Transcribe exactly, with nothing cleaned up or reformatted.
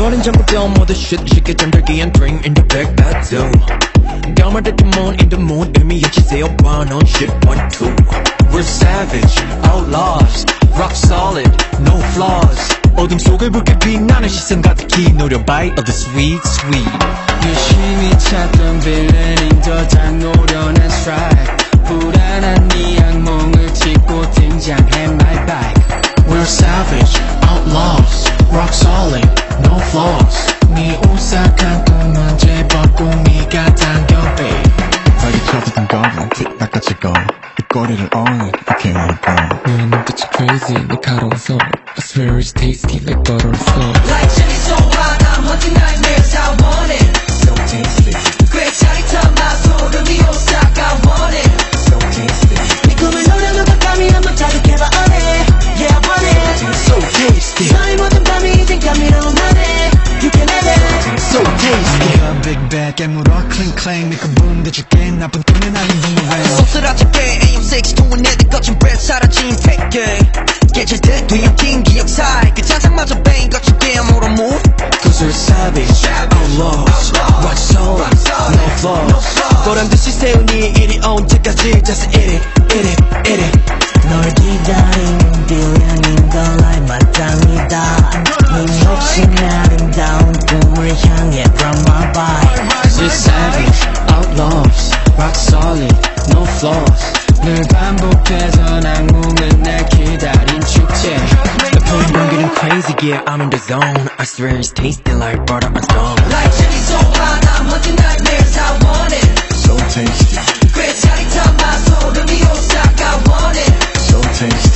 버린 전부병 모두 shit 쉽게 잠들기엔 dream in the big bad zoo 감을 때 moon in the moon 의미 해치세요 one on shit one two We're savage, outlaws, rock solid, no flaws 어둠 속을 붉게 빛나는 시선 가득히 노려봐이 of the sweet sweet 열심히 찾던 빌런이 더 잘 노려낸 strike 불안한 네 악몽을 짚고 등장해 my bike We're savage, outlaws, rock solid, no flaws 네 오싹한 꿈은 제법 꿈이가 당겨 babe 발기차듯한 거는 뒷바깥의 거 입꼬리를 on I can't let it go 내 눈빛이 crazy 내 가로운 손 I swear it's tasty like butter and salt Like jelly so hot I'm haunting nightmares I want it So tasty 꽤 짜릿한 맛 소름이 오싹 I want it So tasty 네 꿈을 노려는 밤이 한번 자극해봐 on it Yeah I want it So tasty 너의 모든 밤이 이젠 감미로운 하네 You can have it So tasty 내가 big bad 깨물어 clink clank 네 꿈은 대줄게 나쁜 꿈은 아닌 boomerang 쏘스라질게 에이엠 식스 통은 애들 거친 breath 사라진 패king 깨질 듯 뒤엉킨 기억 사이 그 잔상마저 베인 거칠게 I'm on a move Cause we're savage, outlaws, rock solid, no flaws 보란듯이 세운 이 일이 언제까지 Just eat it, eat it, eat it 널 기다리는 빌런인 건 나의 마땅이다 네 몫인 아름다운 꿈을 향해 from my body We're savage, outlaws, rock solid, no flaws 늘 반복되던 악몽은 날 기다린 축제 The point I'm getting crazy, yeah, I'm in the zone I swear it's tasty like butter and stone Like jelly so hot I'm haunting nightmares I want it So tasty 꽤 짜릿한 맛 소름이 오싹 I want it So tasty